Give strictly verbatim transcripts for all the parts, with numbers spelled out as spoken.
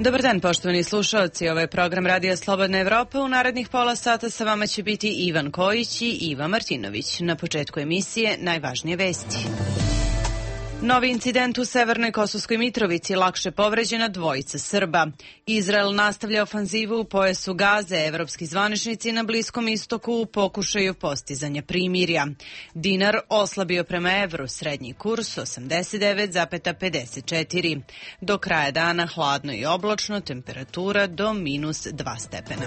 Dobar dan, poštovani slušalci. Ovo je program Radija Slobodna Evropa. U narednih pola sata sa vama će biti Ivan Kojić i Iva Martinović. Na početku emisije najvažnije vesti. Novi incident u Severnoj Kosovskoj Mitrovici, lakše povređena dvojica Srba. Izrael nastavlja ofanzivu u pojasu Gaze, evropski zvaničnici na Bliskom istoku u pokušaju postizanja primirja. Dinar oslabio prema evru, srednji kurs osamdeset devet zarez pedeset četiri. Do kraja dana hladno i oblačno, temperatura do minus dva stepena.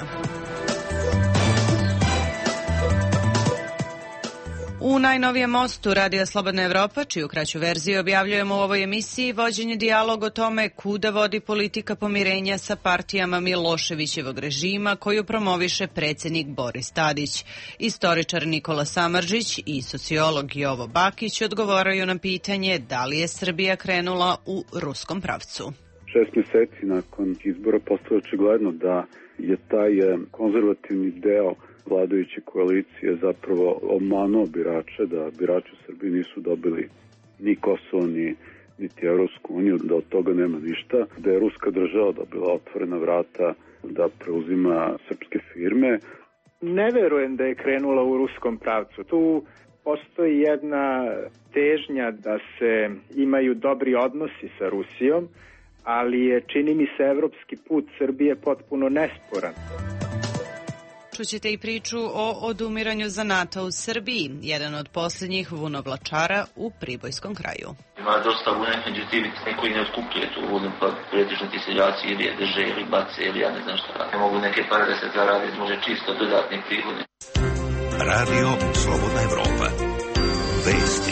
U najnovijem mostu Radija Slobodna Evropa, čiju kraću verziju objavljujemo u ovoj emisiji, vođen je dijalog o tome kuda vodi politika pomirenja sa partijama Miloševićevog režima koju promoviše predsjednik Boris Tadić. Istoričar Nikola Samardžić i sociolog Jovo Bakić odgovaraju na pitanje da li je Srbija krenula u ruskom pravcu. Šest mjeseci nakon izbora postalo očigledno da je taj konzervativni deo vladajuće koalicije zapravo obmanuo birače, da birači u Srbiji nisu dobili ni Kosovo, ni, niti Evropsku uniju, da od toga nema ništa, da je ruska država dobila otvorena vrata da preuzima srpske firme. Ne verujem da je krenula u ruskom pravcu. Tu postoji jedna težnja da se imaju dobri odnosi sa Rusijom, ali je, čini mi se, evropski put Srbije potpuno nesporan. Čućete i priču o odumiranju zanata u Srbiji, jedan od posljednjih vunovlačara u Pribojskom kraju. Ima dosta vune, međutim, neko i ne otkupljuje tu vunu, pa pretežno ti seljaci ili jedeže ili bace ili ja ne znam šta. Ne mogu neke pare da se zaradi, može čisto dodatni prihodi. Radio Slobodna Evropa. Vesti.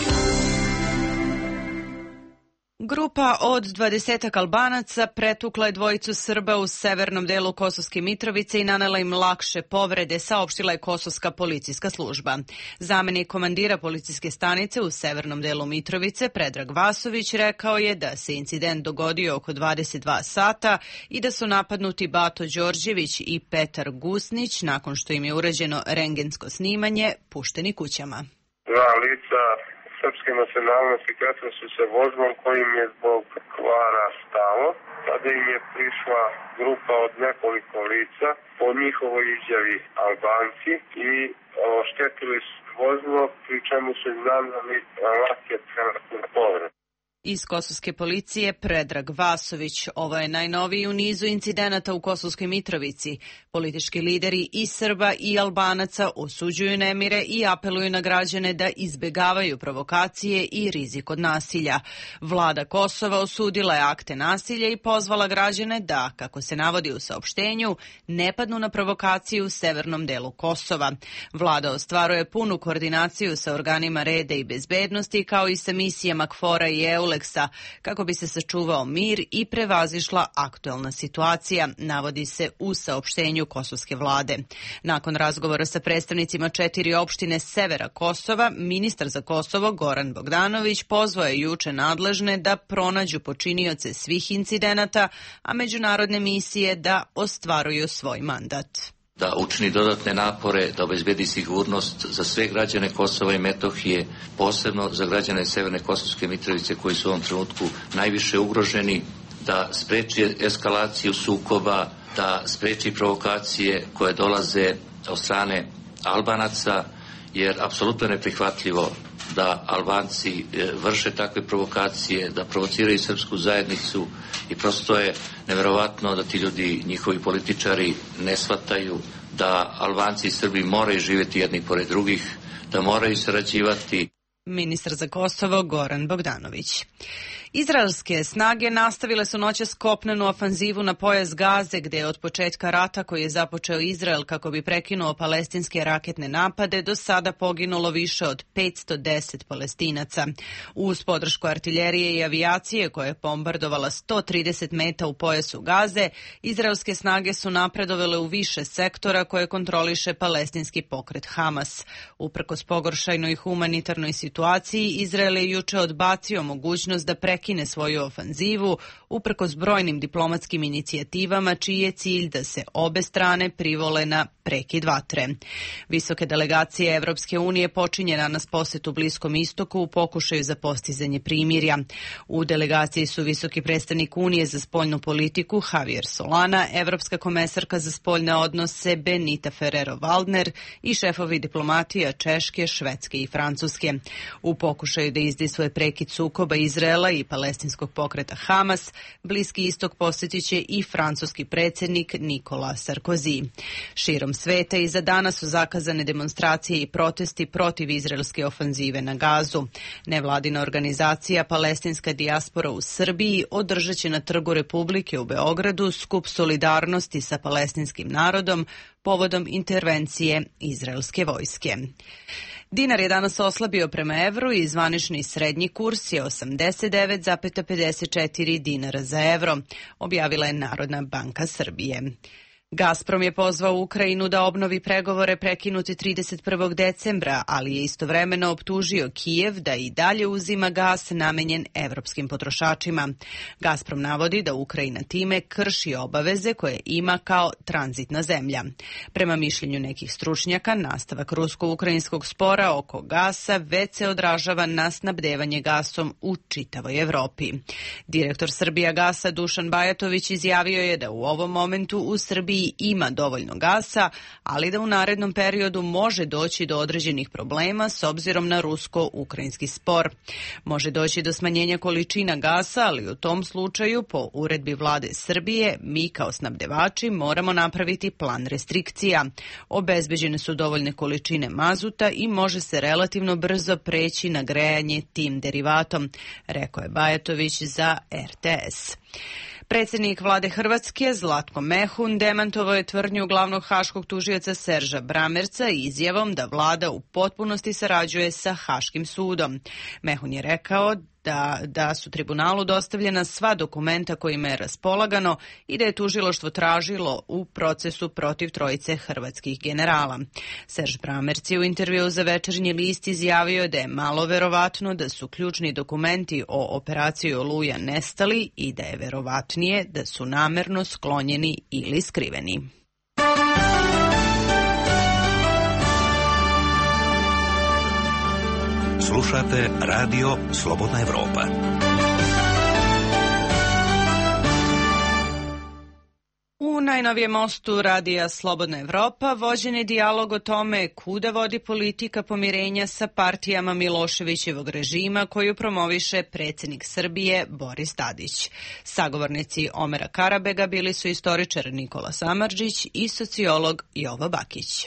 Grupa od dvadesetak Albanaca pretukla je dvojicu Srba u severnom delu Kosovske Mitrovice i nanela im lakše povrede, saopštila je Kosovska policijska služba. Zamenik komandira policijske stanice u severnom delu Mitrovice, Predrag Vasović, rekao je da se incident dogodio oko dvadeset dva sata i da su napadnuti Bato Đorđević i Petar Gusnić, nakon što im je urađeno rendgensko snimanje, pušteni kućama. Dva lica srpske nacionalnosti kretali su se vozilom kojim je zbog kvara stalo. Tada im je prišla grupa od nekoliko lica, po njihovoj izjavi Albanci, i oštetili su vozilo, pri čemu su im naneli lake telesne povrede. Iz kosovske policije Predrag Vasović. Ovo je najnoviji u nizu incidenata u Kosovskoj Mitrovici. Politički lideri i Srba i Albanaca osuđuju nemire i apeluju na građane da izbegavaju provokacije i rizik od nasilja. Vlada Kosova osudila je akte nasilja i pozvala građane da, kako se navodi u saopštenju, ne padnu na provokaciju u severnom delu Kosova. Vlada ostvaruje punu koordinaciju sa organima reda i bezbednosti, kao i sa misijama KFOR-a i EULEX kako bi se sačuvao mir i prevazišla aktuelna situacija, navodi se u saopštenju kosovske vlade. Nakon razgovora sa predstavnicima četiri opštine severa Kosova, ministar za Kosovo Goran Bogdanović pozvao je juče nadležne da pronađu počinioce svih incidenata, a međunarodne misije da ostvaruju svoj mandat. Da učini dodatne napore, da obezbedi sigurnost za sve građane Kosova i Metohije, posebno za građane Severne Kosovske Mitrovice koji su u ovom trenutku najviše ugroženi, da spreči eskalaciju sukoba, da spreči provokacije koje dolaze od strane Albanaca, jer apsolutno je neprihvatljivo da Albanci vrše takve provokacije, da provociraju srpsku zajednicu i prosto je neverovatno da ti ljudi, njihovi političari, ne shvataju da Albanci i Srbi moraju živjeti jedni pored drugih, da moraju sarađivati. Ministar za Kosovo Goran Bogdanović. Izraelske snage nastavile su noćas kopnenu ofanzivu na pojas Gaze, gde je od početka rata koji je započeo Izrael kako bi prekinuo palestinske raketne napade do sada poginulo više od petsto deset Palestinaca. Uz podršku artiljerije i avijacije koja je bombardovala sto trideset meta u pojasu Gaze, izraelske snage su napredovale u više sektora koje kontroliše palestinski pokret Hamas. Uprkos pogoršanoj humanitarnoj situaciji, Izrael je juče odbacio mogućnost da prekine prekine svoju ofanzivu uprkos brojnim diplomatskim inicijativama čiji je cilj da se obe strane privole na prekid vatre. Visoke delegacije Evropske unije počinje danas posetu Bliskom istoku u pokušaju za postizanje primirja. U delegaciji su visoki predstavnik Unije za spoljnu politiku Javier Solana, evropska komesarka za spoljne odnose Benita Ferrero-Waldner i šefovi diplomatija Češke, Švedske i Francuske. U pokušaju da izdejstvuje prekid sukoba Izraela i palestinskog pokreta Hamas, Bliski istok posjetit će i francuski predsjednik Nikola Sarkozy. Širom sveta i za danas su zakazane demonstracije i protesti protiv izraelske ofanzive na Gazu. Nevladina organizacija Palestinska dijaspora u Srbiji održat će na Trgu Republike u Beogradu skup solidarnosti sa palestinskim narodom povodom intervencije izraelske vojske. Dinar je danas oslabio prema evru i zvanični srednji kurs je osamdeset devet zarez pedeset četiri dinara za evro, objavila je Narodna banka Srbije. Gazprom je pozvao Ukrajinu da obnovi pregovore prekinuti trideset prvog decembra, ali je istovremeno optužio Kijev da i dalje uzima gas namenjen evropskim potrošačima. Gazprom navodi da Ukrajina time krši obaveze koje ima kao tranzitna zemlja. Prema mišljenju nekih stručnjaka, nastavak rusko-ukrajinskog spora oko gasa već se odražava na snabdevanje gasom u čitavoj Evropi. Direktor Srbijagasa Dušan Bajatović izjavio je da u ovom momentu u Srbiji ima dovoljno gasa, ali da u narednom periodu može doći do određenih problema s obzirom na rusko-ukrajinski spor. Može doći do smanjenja količina gasa, ali u tom slučaju, po uredbi vlade Srbije, mi kao snabdevači moramo napraviti plan restrikcija. Obezbeđene su dovoljne količine mazuta i može se relativno brzo preći na grejanje tim derivatom, rekao je Bajatović za er te es. Predsjednik vlade Hrvatske Zlatko Mehun demantovao je tvrdnju glavnog haškog tužioca Serža Bramerca izjavom da vlada u potpunosti sarađuje sa Haškim sudom. Mehun je rekao da, da su tribunalu dostavljena sva dokumenta kojima je raspolagano i da je tužilaštvo tražilo u procesu protiv trojice hrvatskih generala. Serž Bramerc je u intervjuu za Večernji list izjavio da je malo verovatno da su ključni dokumenti o operaciji Oluja nestali i da je verovatnije da su namerno sklonjeni ili skriveni. Slušate radio Slobodna Evropa. U najnovijem mostu radija Slobodna Evropa vođen je dijalog o tome kuda vodi politika pomirenja sa partijama Miloševićevog režima koju promoviše predsjednik Srbije Boris Tadić. Sagovornici Omera Karabega bili su istoričar Nikola Samardžić i sociolog Jovo Bakić.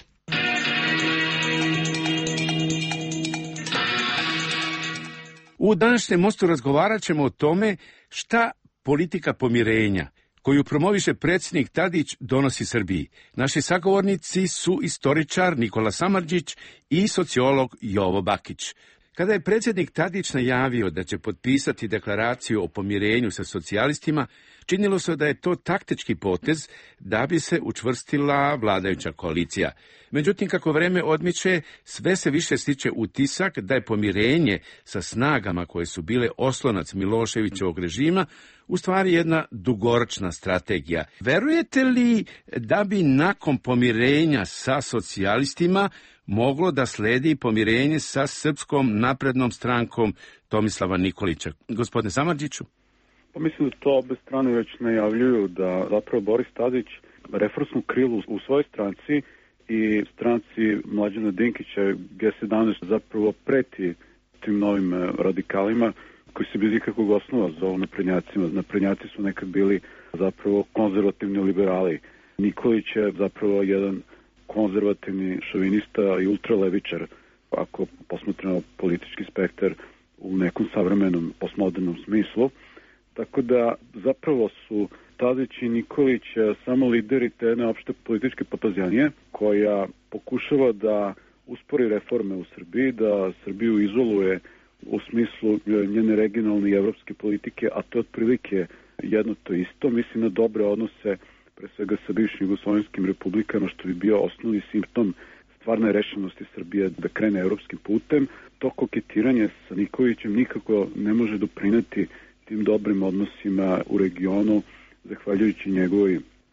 U današnjem mostu razgovarat ćemo o tome šta politika pomirenja koju promoviše predsjednik Tadić donosi Srbiji. Naši sagovornici su istoričar Nikola Samardžić i sociolog Jovo Bakić. Kada je predsjednik Tadić najavio da će potpisati deklaraciju o pomirenju sa socijalistima, činilo se da je to taktički potez da bi se učvrstila vladajuća koalicija. Međutim, kako vreme odmiče, sve se više stiče utisak da je pomirenje sa snagama koje su bile oslonac Miloševićevog režima u stvari jedna dugoročna strategija. Verujete li da bi nakon pomirenja sa socijalistima moglo da sledi pomirenje sa Srpskom naprednom strankom Tomislava Nikolića? Gospodine Samardžiću? Pa mislim da to obe strane već najavljuju da zapravo Boris Tadić reformskom krilu u svojoj stranci i stranci Mlađana Dinkića ge sedamnaest zapravo preti tim novim radikalima koji se bez ikakvog osnova zovu naprednjacima. Naprednjaci su nekad bili zapravo konzervativni liberali. Nikolić je zapravo jedan konzervativni šovinista i ultralevičar, ako posmatramo politički spektar u nekom savremenom postmodernom smislu. Tako da zapravo su Tadić i Nikolić samo lideri te jedne opšte političke papazjanije koja pokušava da uspori reforme u Srbiji, da Srbiju izoluje u smislu njene regionalne i evropske politike, a to je otprilike jedno to isto. Mislim na dobre odnose pre svega sa bivšim jugoslovenskim republikama, što bi bio osnovni simptom stvarne rešenosti Srbije da krene evropskim putem. To koketiranje sa Nikolićem nikako ne može doprineti tim dobrim odnosima u regionu, zahvaljujući njegovoj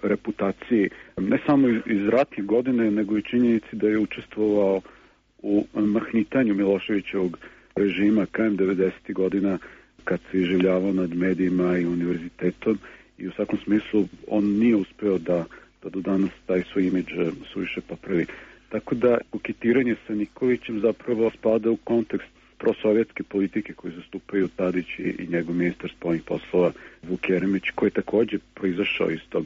reputaciji, ne samo iz ratnih godine, nego i činjenici da je učestvovao u mahnitanju Miloševićevog režima krajem devedesetih godina, kad se iživljavao nad medijima i univerzitetom, i u svakom smislu on nije uspeo da, da do danas taj svoj imidž suviše popravi. Tako da koketiranje sa Nikolićem zapravo spada u kontekst prosovjetske politike koju zastupaju Tadić i njegov ministar spoljnih poslova Vuk Jeremić, koji je također proizašao iz tog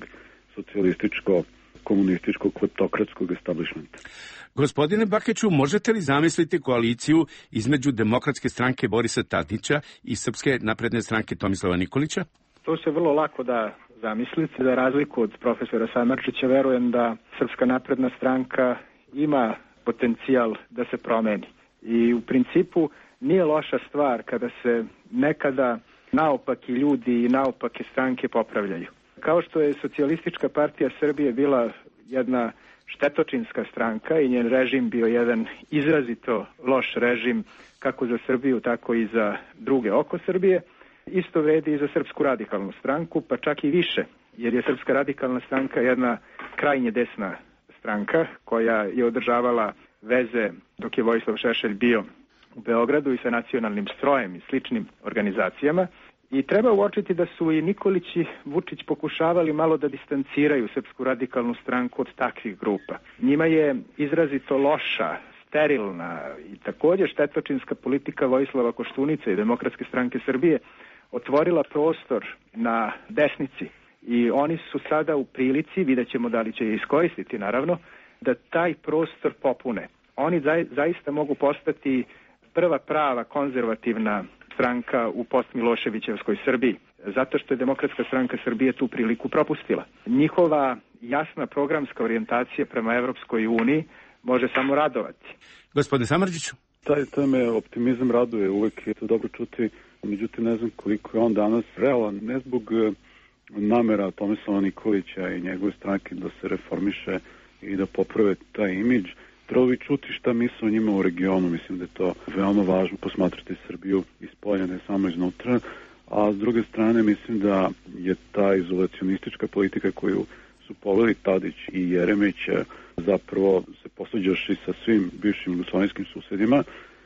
socijalističko-komunističkog kleptokratskog establishmenta. Gospodine Bakeću, možete li zamisliti koaliciju između Demokratske stranke Borisa Tadića i Srpske napredne stranke Tomislava Nikolića? To se vrlo lako da zamisliti. Za razliku od profesora Samardžića, verujem da Srpska napredna stranka ima potencijal da se promeni. I u principu nije loša stvar kada se nekada naopaki ljudi i naopake stranke popravljaju. Kao što je Socijalistička partija Srbije bila jedna štetočinska stranka i njen režim bio jedan izrazito loš režim kako za Srbiju, tako i za druge oko Srbije, isto vredi i za Srpsku radikalnu stranku, pa čak i više, jer je Srpska radikalna stranka jedna krajnje desna stranka koja je održavala veze dok je Vojislav Šešelj bio u Beogradu i sa nacionalnim strojem i sličnim organizacijama. I treba uočiti da su i Nikolić i Vučić pokušavali malo da distanciraju Srpsku radikalnu stranku od takvih grupa. Njima je izrazito loša, sterilna i također štetočinska politika Vojislava Koštunice i Demokratske stranke Srbije otvorila prostor na desnici. I oni su sada u prilici, vidjet ćemo da li će je iskoristiti naravno, da taj prostor popune. Oni zaista mogu postati prva prava konzervativna stranka u post-Miloševićevskoj Srbiji, zato što je Demokratska stranka Srbije tu priliku propustila. Njihova jasna programska orijentacija prema Evropskoj uniji može samo radovati. Gospodine Samardžiću? Taj, taj me optimizam raduje, uvek je to dobro čuti, međutim ne znam koliko je on danas realan, ne zbog namera Tomislava Nikolića i njegove stranke da se reformiše i da poprave taj imidž. Trebalo bi čuti šta misle o njima u regionu, mislim da je to veoma važno posmatrati Srbiju iz polja, ne samo iznutra, a s druge strane mislim da je ta izolacionistička politika koju su poveli Tadić i Jeremić zapravo se posvađaši sa svim bivšim jugoslovenskim susedima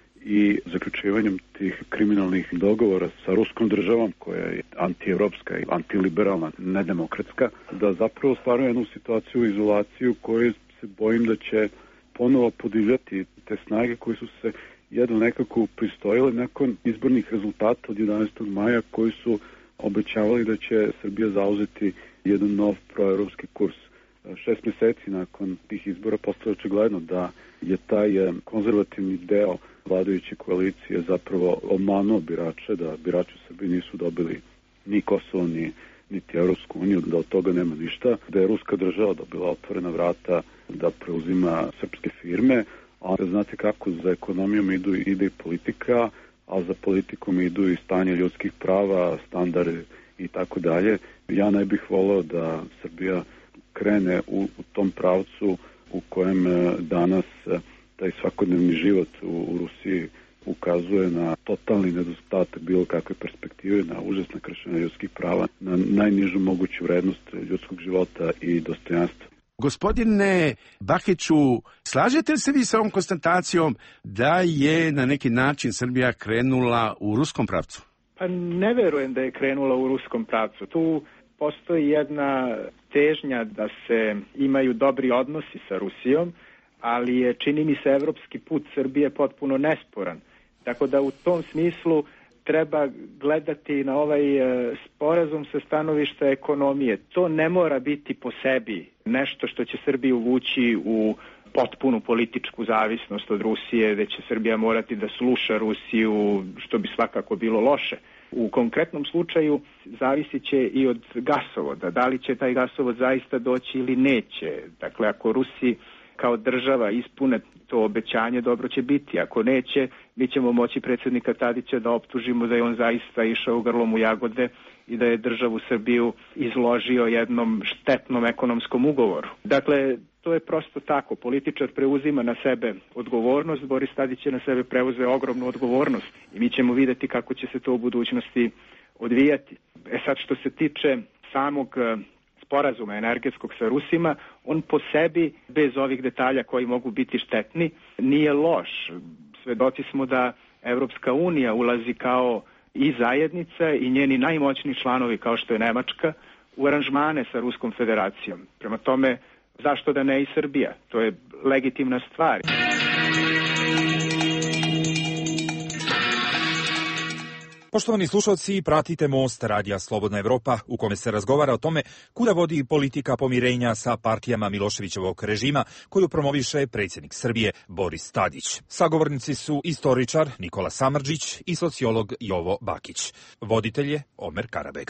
i zaključivanjem tih kriminalnih dogovora sa ruskom državom koja je antievropska i antiliberalna, nedemokratska, da zapravo stvaruje jednu situaciju, izolaciju koju se bojim da će ponovo podivljati te snage koje su se jedno nekako pristojile nakon izbornih rezultata od jedanaestog maja koji su obećavali da će Srbija zauzeti jedan nov proevropski kurs. Šest mjeseci nakon tih izbora postalo očigledno da je taj konzervativni deo vladajuće koalicije zapravo obmanuo birače, da birači u Srbiji nisu dobili ni Kosovo, ni niti Evropsku uniju, da od toga nema ništa, da je ruska država dobila otvorena vrata da preuzima srpske firme, a znate kako za ekonomijom idu, ide i politika, a za politikom idu i stanje ljudskih prava, standarde i tako dalje. Ja ne bih voleo da Srbija krene u, u tom pravcu u kojem danas taj svakodnevni život u, u Rusiji ukazuje na totalni nedostatak bilo kakve perspektive, na užasne kršenje ljudskih prava, na najnižu moguću vrednost ljudskog života i dostojanstva. Gospodine Bakiću, slažete li se vi sa ovom konstatacijom da je na neki način Srbija krenula u ruskom pravcu? Pa ne verujem da je krenula u ruskom pravcu. Tu postoji jedna težnja da se imaju dobri odnosi sa Rusijom, ali je, čini mi se, evropski put Srbije potpuno nesporan. Tako da u tom smislu treba gledati na ovaj e, sporazum sa stanovišta ekonomije. To ne mora biti po sebi nešto što će Srbiju vući u potpunu političku zavisnost od Rusije, da će Srbija morati da sluša Rusiju, što bi svakako bilo loše. U konkretnom slučaju zavisit će i od gasovoda, da li će taj gasovod zaista doći ili neće. Dakle, ako Rusi kao država ispune to obećanje, dobro će biti. Ako neće, mi ćemo moći predsjednika Tadića da optužimo da je on zaista išao grlom u jagode i da je državu Srbiju izložio jednom štetnom ekonomskom ugovoru. Dakle, to je prosto tako. Političar preuzima na sebe odgovornost, Boris Tadić je na sebe preuzeo ogromnu odgovornost i mi ćemo vidjeti kako će se to u budućnosti odvijati. E sad, što se tiče samog sporazuma energetskog sa Rusima, on po sebi, bez ovih detalja koji mogu biti štetni, nije loš. Svedoci smo da Evropska unija ulazi kao i zajednica i njeni najmoćniji članovi, kao što je Nemačka, u aranžmane sa Ruskom federacijom. Prema tome, zašto da ne i Srbija? To je legitimna stvar. Poštovani slušalci, pratite Most Radija Slobodna Evropa, u kome se razgovara o tome kuda vodi politika pomirenja sa partijama Miloševićevog režima koju promoviše predsjednik Srbije Boris Tadić. Sagovornici su istoričar Nikola Samardžić i sociolog Jovo Bakić. Voditelj je Omer Karabeg.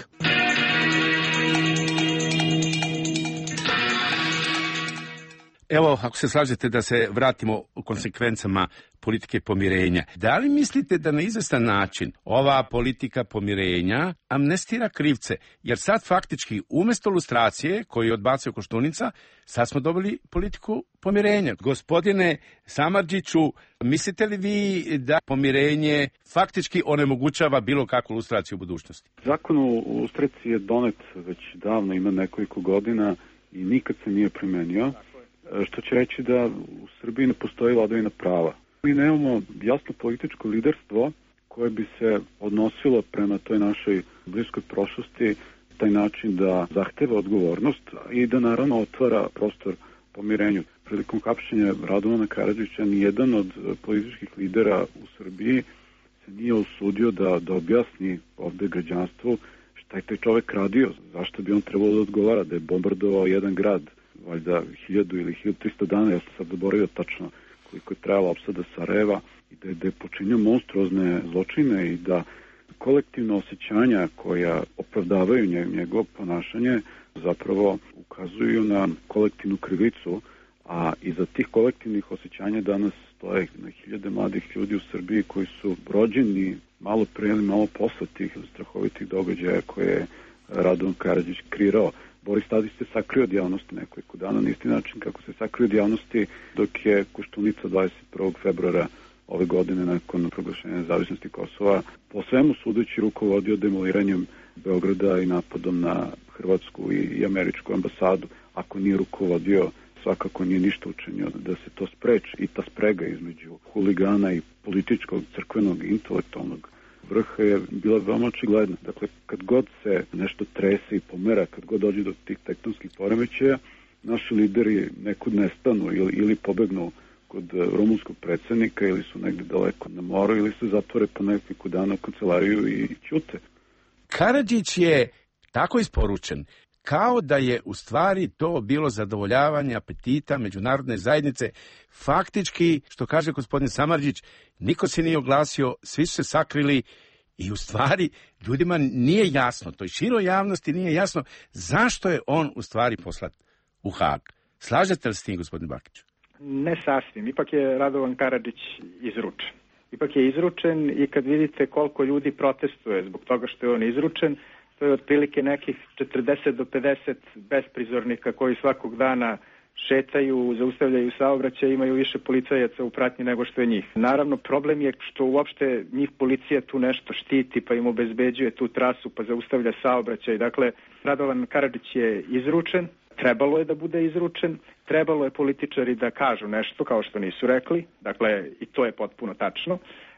Evo, ako se slažete da se vratimo u konsekvencama politike pomirenja. Da li mislite da na izvestan način ova politika pomirenja amnestira krivce? Jer sad faktički umjesto lustracije koju je odbacio Koštunica, sad smo dobili politiku pomirenja. Gospodine Samardžiću, mislite li vi da pomirenje faktički onemogućava bilo kakvu lustraciju u budućnosti? Zakon o lustraciji je donet već davno, ima nekoliko godina i nikad se nije primenio. Što će reći da u Srbiji ne postoji vladavina prava. Mi nemamo jasno političko liderstvo koje bi se odnosilo prema toj našoj bliskoj prošlosti taj način da zahteva odgovornost i da naravno otvara prostor pomirenju. Prilikom hapšenja Radovana Karadžića nijedan od političkih lidera u Srbiji se nije usudio da, da objasni ovde građanstvu šta je taj čovek radio, zašto bi on trebalo da odgovara, da je bombardovao jedan grad, valjda hiljadu ili hiljadu trista dana, ja sam sad zaboravio tačno koliko je trajala opsada Sarajeva, i da je, da je počinio monstruozne zločine i da kolektivno osjećanja koja opravdavaju njegovo ponašanje zapravo ukazuju na kolektivnu krivicu, a iza tih kolektivnih osjećanja danas stoje na hiljade mladih ljudi u Srbiji koji su rođeni malo pre ili malo posle tih strahovitih događaja koje je Radovan Karadžić kreirao. Boris Tadić se sakrio od javnosti nekoliko dana na isti način kako se sakrio od javnosti dok je Koštunica dvadeset prvog februara ove godine nakon proglašenja nezavisnosti Kosova po svemu sudeći rukovodio demoliranjem Beograda i napadom na hrvatsku i američku ambasadu. Ako nije rukovodio, svakako nije ništa učinio da se to spreči, i ta sprega između huligana i političkog, crkvenog i intelektualnog vrha je bila veoma očigledna. Dakle, kad god se nešto trese i pomera, kad god dođe do tih tektonskih poremećaja, naši lideri nekud nestanu ili, ili pobegnu kod rumunskog predsjednika ili su negdje daleko na moru ili se zatvore po nekoliko dana u kancelariju i ćute. Karadžić je tako isporučen kao da je u stvari to bilo zadovoljavanje apetita međunarodne zajednice. Faktički, što kaže gospodin Samardžić, niko se nije oglasio, svi su se sakrili i u stvari ljudima nije jasno, toj široj javnosti nije jasno zašto je on u stvari poslat u Hag. Slažete li s tim, gospodin Bakić? Ne sasvim, ipak je Radovan Karadžić izručen. Ipak je izručen i kad vidite koliko ljudi protestuje zbog toga što je on izručen, to je otprilike nekih četrdeset do pedeset besprizornika koji svakog dana šetaju, zaustavljaju saobraćaj, imaju više policajaca u pratnji nego što je njih. Naravno, problem je što uopšte njih policija tu nešto štiti, pa im obezbeđuje tu trasu, pa zaustavlja saobraćaj. Dakle, Radovan Karadžić je izručen, trebalo je da bude izručen, trebalo je političari da kažu nešto kao što nisu rekli, dakle, i to je potpuno tačno,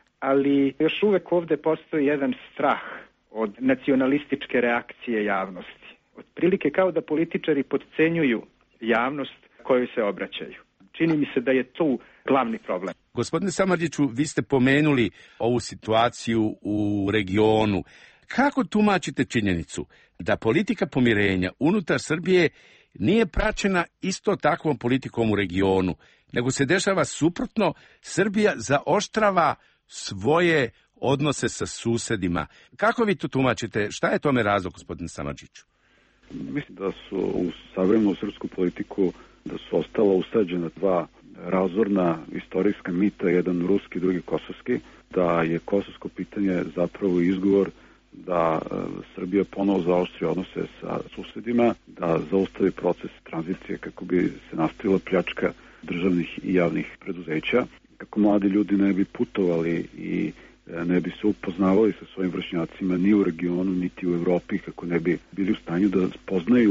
ali još uvek ovde postoji jedan strah od nacionalističke reakcije javnosti. Otprilike kao da političari podcenjuju javnost kojoj se obraćaju. Čini mi se da je tu glavni problem. Gospodine Samardžiću, vi ste pomenuli ovu situaciju u regionu. Kako tumačite činjenicu da politika pomirenja unutar Srbije nije praćena isto takvom politikom u regionu, nego se dešava suprotno, Srbija zaoštrava svoje odnose sa susedima? Kako vi to tumačite? Šta je tome razlog, gospodine Samardžiću? Mislim da su u savremenu srpsku politiku da su ostala usađena dva razorna istorijska mita, jedan ruski, drugi kosovski, da je kosovsko pitanje zapravo izgovor da Srbija ponovo zaoštri odnose sa susedima, da zaustavi proces tranzicije kako bi se nastavila pljačka državnih i javnih preduzeća, kako mladi ljudi ne bi putovali i ne bi se upoznavali sa svojim vršnjacima ni u regionu, niti u Evropi, kako ne bi bili u stanju da spoznaju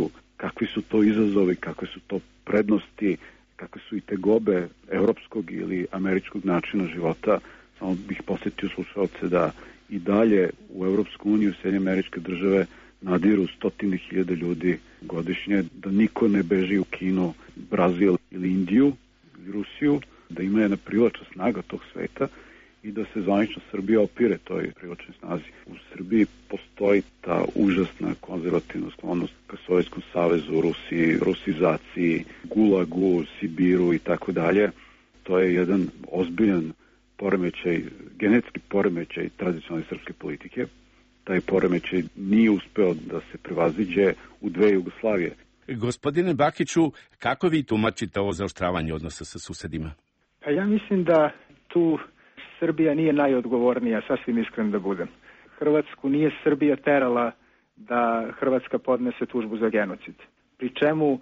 kakvi su to izazovi, kakve su to prednosti, kakve su i tegobe evropskog ili američkog načina života. Samo bih posjetio slušalce da i dalje u Evropsku uniju, Sjedinjene Američke Države nadiru stotine hiljade ljudi godišnje, da niko ne beži u Kinu, Brazil ili Indiju ili Rusiju, da ima jedna privlačna snaga tog sveta i da se zvanično Srbija opire toj privlačnoj snazi. U Srbiji postoji ta užasna konzervativna sklonost ka Sovjetskom savezu, Rusiji, rusizaciji, Gulagu, Sibiru i tako dalje. To je jedan ozbiljan poremećaj, genetski poremećaj tradicionalne srpske politike. Taj poremećaj nije uspeo da se prevaziđe u dve Jugoslavije. Gospodine Bakiću, kako vi tumačite ovo zaoštravanje odnosa sa susedima? Pa ja mislim da tu Srbija nije najodgovornija, sasvim iskren da budem. Hrvatsku nije Srbija terala da Hrvatska podnese tužbu za genocid. Pri čemu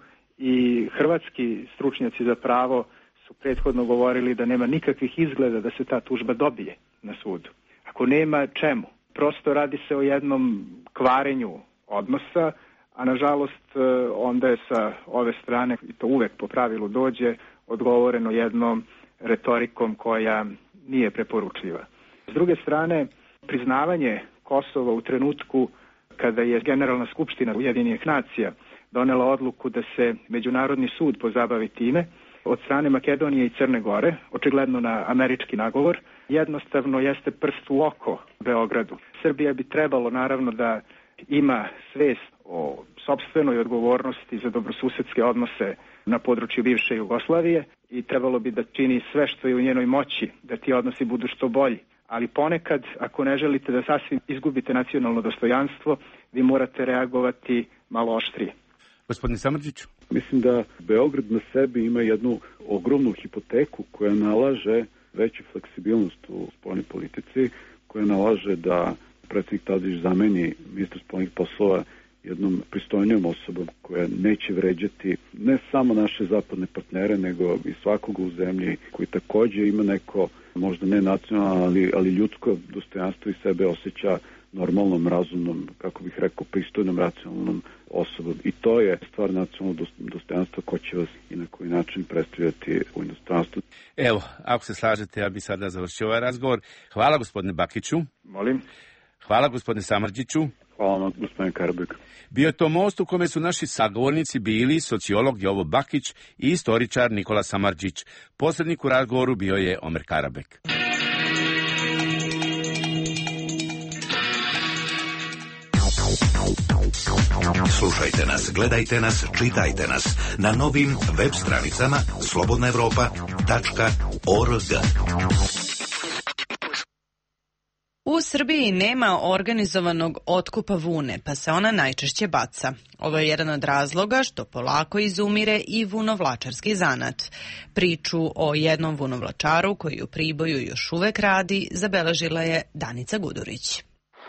i hrvatski stručnjaci za pravo su prethodno govorili da nema nikakvih izgleda da se ta tužba dobije na sudu. Ako nema, čemu? Prosto radi se o jednom kvarenju odnosa, a nažalost onda je sa ove strane, i to uvek po pravilu dođe, odgovoreno jednom retorikom koja nije preporučljiva. S druge strane, priznavanje Kosova u trenutku kada je Generalna skupština Ujedinjenih nacija donela odluku da se Međunarodni sud pozabavi time, od strane Makedonije i Crne Gore, očigledno na američki nagovor, jednostavno jeste prst u oko Beogradu. Srbija bi trebalo naravno da ima svest o sopstvenoj odgovornosti za dobrosusedske odnose na području bivše Jugoslavije i trebalo bi da čini sve što je u njenoj moći da ti odnosi budu što bolji. Ali ponekad, ako ne želite da sasvim izgubite nacionalno dostojanstvo, vi morate reagovati malo oštrije. Gospodine Samardžiću? Mislim da Beograd na sebi ima jednu ogromnu hipoteku koja nalaže veću fleksibilnost u spoljnoj politici, koja nalaže da predsjednik Tadić zameni ministra spoljnih poslova jednom pristojnijom osobom koja neće vređati ne samo naše zapadne partnere, nego i svakoga u zemlji koji također ima neko, možda ne nacionalno, ali, ali ljudsko dostojanstvo i sebe osjeća normalnom, razumnom, kako bih rekao, pristojnom, racionalnom osobom. I to je stvar nacionalnog dostojanstva ko će vas i na koji način predstavljati u inostranstvu. Evo, ako se slažete, ja bi sada završio ovaj razgovor. Hvala gospodine Bakiću. Molim. Hvala gospodine Samardžiću. Hvala vam, gospodine Karabek. Bio je to most u kome su naši sagovornici bili sociolog Jovo Bakić i istoričar Nikola Samardžić. Posrednik u razgovoru bio je Omer Karabek. Slušajte nas, gledajte nas, čitajte nas na novim web stranicama slobodna evropa tačka org. U Srbiji nema organizovanog otkupa vune, pa se ona najčešće baca. Ovo je jedan od razloga što polako izumire i vunovlačarski zanat. Priču o jednom vunovlačaru koji u Priboju još uvek radi zabeležila je Danica Gudurić.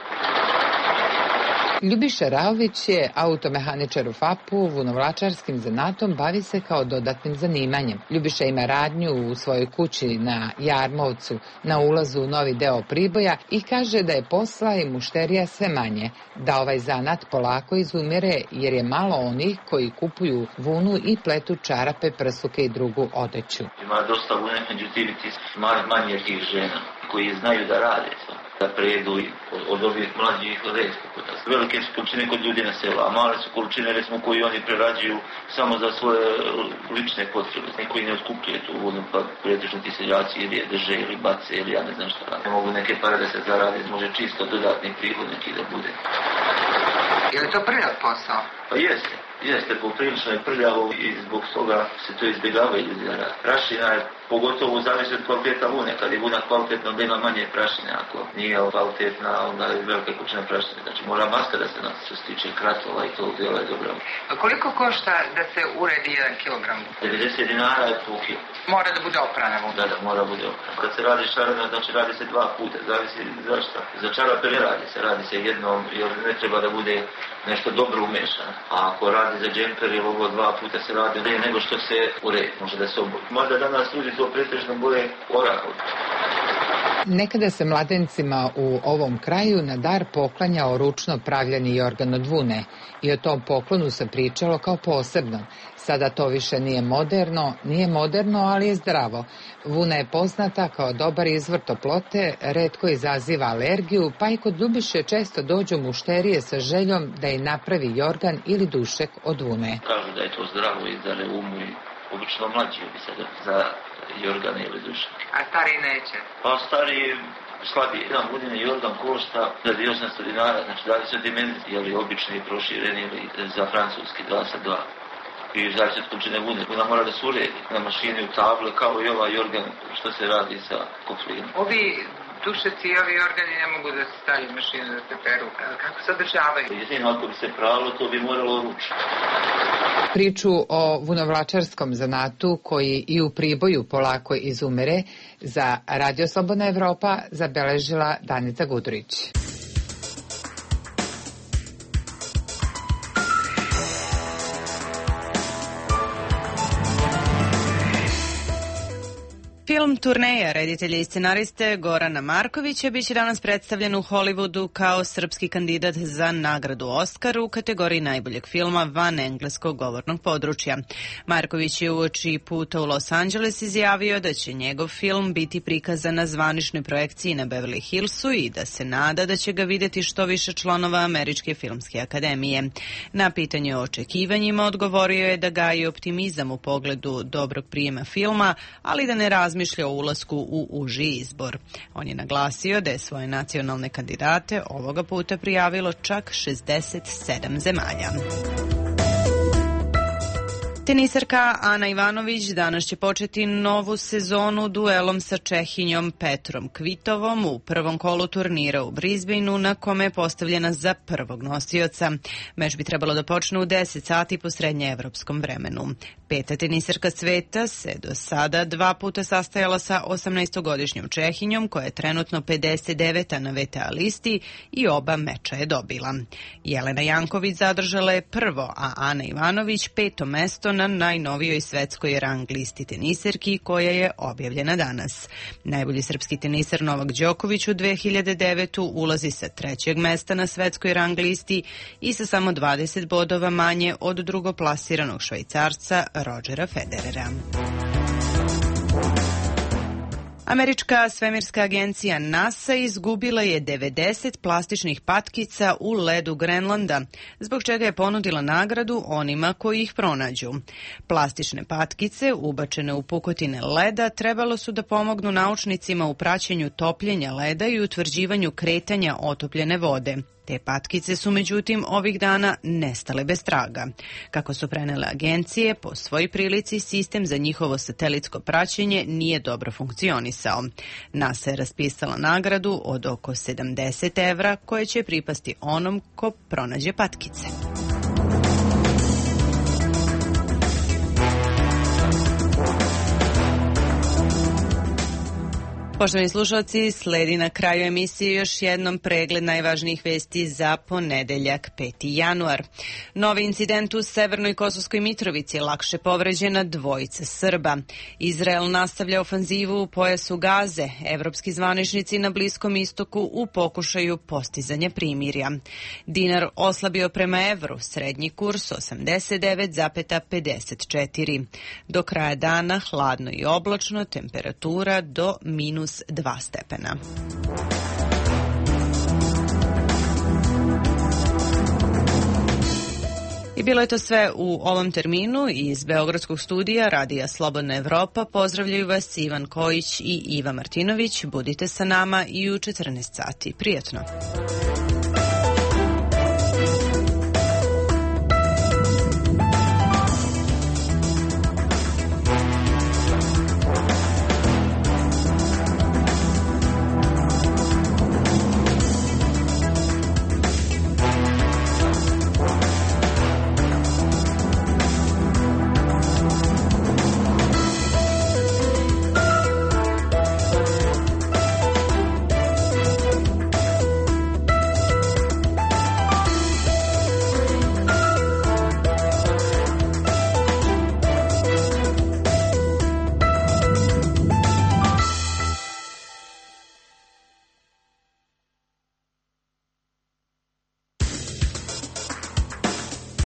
Ljubiša Raović je automehaničar u fapu, vunovlačarskim zanatom bavi se kao dodatnim zanimanjem. Ljubiša ima radnju u svojoj kući na Jarmovcu, na ulazu u novi deo Priboja i kaže da je posla i mušterija sve manje, da ovaj zanat polako izumire jer je malo onih koji kupuju vunu i pletu čarape, prsuke i drugu odeću. Ima dosta vune, međutim manje tih žena koji znaju da rade to. Da prejedu od ovih mlađih redko kod nas. Velike su količine kod ljudi na selu, a male su količine recimo koji oni prerađuju samo za svoje lične potrebe. Neko i ne otkupljuje tu vodu, pa pretežno ti seljaci ili je drže ili bace ili ja ne znam što rade. Mogu neke pare da se zarade, može čisto dodatni prihod neki da bude. Je li to prljav posao? Pa jeste. Jeste, poprilično je prljavo i zbog toga se to izbjegavaju ljudi da rade. Prašina je pogotovo zavisi od kvaliteta vune. Kad je vuna kvalitetna, onda ima manje prašine. Ako nije kvalitetna, onda je velika količina prašine. Znači mora maska da se nas što se tiče kratova i to djela je dobro. A koliko košta da se uredi jedan kilogram? devedeset dinara je po kilo. Mora da bude oprana vuna? Da, da, mora bude oprana. Kad se radi šarena, znači radi se dva puta. Zavisi zašto. Za čarape ne radi se. Radi se jednom, jer ne treba da bude nešto dobro umešano. A ako radi za džemper ili ovo dva puta se radi nego što se uredi, može da se oboji. Možda danas ljudi to pretežno boje orakom. Nekada se mladencima u ovom kraju na dar poklanjao ručno pravljeni jorgan od vune i o tom poklonu se pričalo kao posebno. Sada to više nije moderno, nije moderno, ali je zdravo. Vuna je poznata kao dobar izvor toplote, retko izaziva alergiju, pa i kod Ljubiše često dođu mušterije sa željom da je napravi jorgan ili dušek od vune. Kažu da je to zdravo i za reumu i obično mlađi bi se za jorgan ili dušek. A stari neće? Pa stari slabije. Jedan vunin jorgan košta hiljadu osamsto dinara, znači da li se dimenzije, je li obični i prošireni ili za francuski dva sa dva. I zavisno od količine vune. Ona mora da se uredi na mašini u table kao i ovaj jorgan što se radi sa koflinom. Ovi dušeci i ovi organi ne mogu da se stavljaju u mašinu da se peru. Kako se održavaju? Jedino ako bi se pravilo, to bi moralo ručno. Priču o vunovlačarskom zanatu koji i u Priboju polako izumere za Radio Slobodna Evropa zabeležila Danica Gudurić. Film Turneja reditelja i scenariste Gorana Markovića biće danas predstavljen u Hollywoodu kao srpski kandidat za nagradu Oskar u kategoriji najboljeg filma van engleskog govornog područja. Marković je uoči puta u Los Angeles izjavio da će njegov film biti prikazan na zvaničnoj projekciji na Beverly Hillsu i da se nada da će ga vidjeti što više članova Američke filmske akademije. Na pitanje o očekivanjima odgovorio je da gaji optimizam u pogledu dobrog prijema filma, ali da ne razmišlja o ulasku u uži izbor. On je naglasio da je svoje nacionalne kandidate ovoga puta prijavilo čak šezdeset sedam zemalja. Tenisarka Ana Ivanović danas će početi novu sezonu duelom sa Čehinjom Petrom Kvitovom u prvom kolu turnira u Brisbaneu na kome je postavljena za prvog nosioca. Meč bi trebalo da počne u deset sati po srednjeevropskom vremenu. Peta tenisarka sveta se do sada dva puta sastajala sa osamnaestogodišnjom Čehinjom koja je trenutno pedeset deveta na V T A listi i oba meča je dobila. Jelena Janković zadržala je prvo, a Ana Ivanović peto mesto na najnovijoj svetskoj rang listi tenisarki koja je objavljena danas. Najbolji srpski tenisar Novak Đoković u dve hiljade devete. ulazi sa trećeg mesta na svetskoj rang listi i sa samo dvadeset bodova manje od drugoplasiranog Švajcarca Rodgera Federera. Američka svemirska agencija NASA izgubila je devedeset plastičnih patkica u ledu Grenlanda, zbog čega je ponudila nagradu onima koji ih pronađu. Plastične patkice, ubačene u pukotine leda, trebalo su da pomognu naučnicima u praćenju topljenja leda i utvrđivanju kretanja otopljene vode. Te patkice su međutim ovih dana nestale bez traga. Kako su prenele agencije, po svoj prilici sistem za njihovo satelitsko praćenje nije dobro funkcionisao. NASA je raspisala nagradu od oko sedamdeset evra koje će pripasti onom ko pronađe patkice. Poštovani slušalci, sledi na kraju emisije još jednom pregled najvažnijih vesti za ponedeljak, peti januar. Novi incident u Severnoj Kosovskoj Mitrovici, lakše povređena dvojica Srba. Izrael nastavlja ofanzivu u pojasu Gaze, evropski zvaničnici na Bliskom istoku u pokušaju postizanja primirja. Dinar oslabio prema evru, srednji kurs osamdeset devet zarez pedeset četiri. Do kraja dana hladno i oblačno, temperatura do minus dva stepena. I bilo je to sve u ovom terminu. Iz Beogradskog studija Radija Slobodna Evropa pozdravljaju vas Ivan Kojić i Iva Martinović. Budite sa nama i u četrnaest sati. Prijetno.